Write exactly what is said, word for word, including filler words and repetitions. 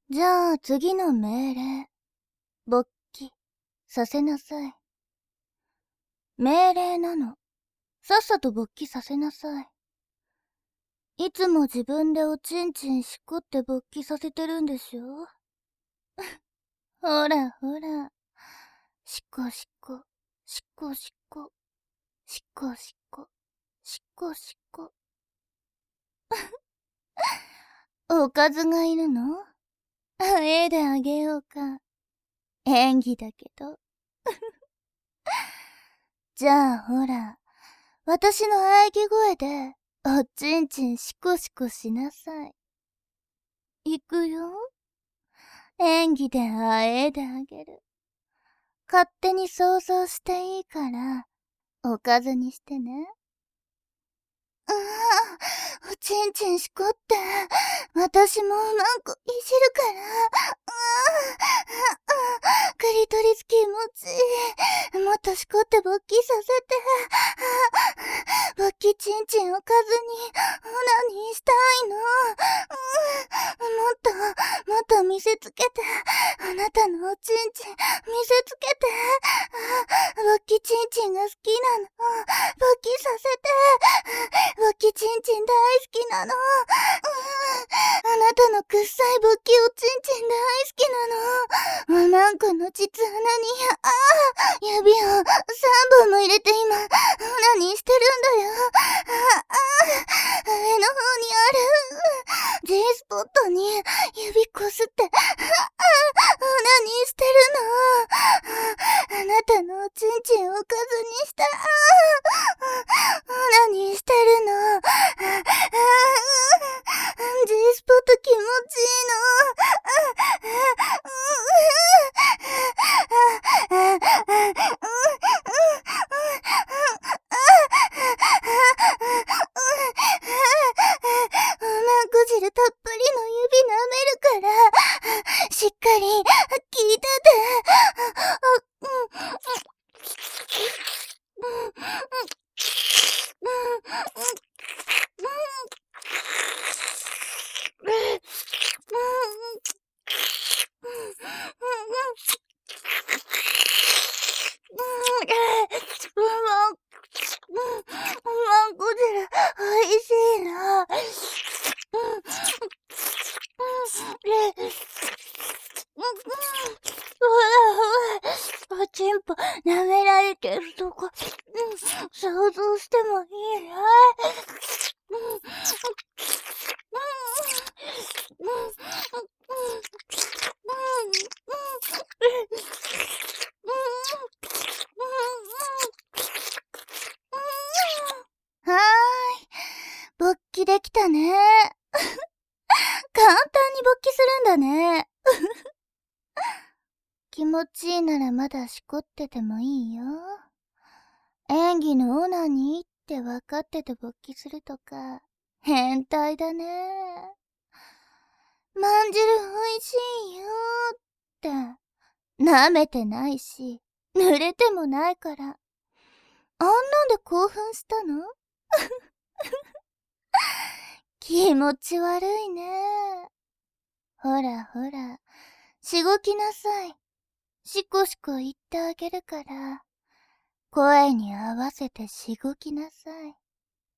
じゃあ次の命令。勃起させなさい。命令なの。さっさと勃起させなさい。いつも自分でおちんちんしこって勃起させてるんでしょほらほら。しこしこ、しこしこ、しこしこ、しこしこ。おかずがいるの？あえであげようか。演技だけど。じゃあほら、私の喘ぎ声で、おちんちんしこしこしなさい。いくよ。演技であえであげる。勝手に想像していいから、おかずにしてね。ああ、おちんちんしこって、私もうんこいじるから。ああ、クリトリス気持ちいい。もっとしこって勃起させて。勃起ちんちんおかずに、オナニーしたいの。もっと、もっと見せつけて。あなたのおちんちん、見せつけて。勃起ちんちんが好きなの。勃起させて。勃起ちんちん大好きなの。あなたのくっさい勃起おちんちん大好きなの。おまんこの膣穴に、ああ、指をさんぼんも入れて今、オナニーしてるんだよ。ああ、上の方にある G スポットに指こすって、ああ、オナニーしてるの。あなたのおちんちんおかずにした。ああ、オナニーしてるの。G スポット気持ちいいの。おまんこ汁たっぷりの指舐めるから、しっかり聞いてて。おまんこ汁おいしいな。おちんぽ舐められてるとこ、想像してもいいな。はーい。勃起できたね。簡単に勃起するんだね。気持ちいいならまだしこっててもいいよ。演技のオナニーって分かってて勃起するとか、変態だね。まんじる美味しいよって、舐めてないし、濡れてもないから。あんなんで興奮したの？気持ち悪いね。ほらほら、しごきなさい。しこしこ言ってあげるから、声に合わせてしごきなさい。